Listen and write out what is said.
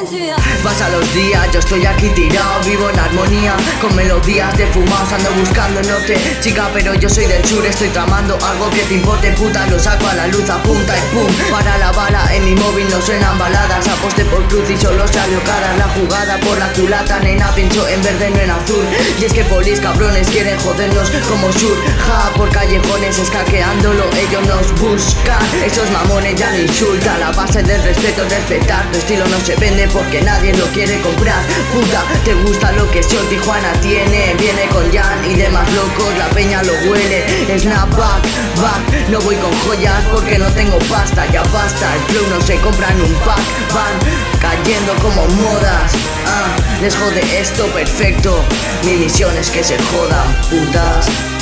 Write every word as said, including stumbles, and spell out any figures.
Pasa los días, yo estoy aquí tirado, vivo en armonía con melodías de fumaos, ando buscando norte, chica, pero yo soy del sur, estoy tramando algo que te importe, puta, lo saco a la luz, a punta y pum, para la bala, en mi móvil no suenan baladas, aposté por cruz y solo salió cara la jugada por la culata, nena, pienso en verde, no en azul, y es que polis cabrones quieren jodernos como sur, ja, por callejones escaqueándolo, ellos nos buscan, esos mamones ya no insultan, la base del respeto es respetar, tu estilo no se vende porque nadie lo quiere comprar, puta, te gusta lo que Sol Tijuana tiene, viene con Jan y demás locos, la peña lo huele, snapback, back, no voy con joyas porque no tengo pasta, ya basta, el flow no se compra en un pack, van cayendo como modas, ah, les jode esto perfecto, mi misión es que se jodan, putas.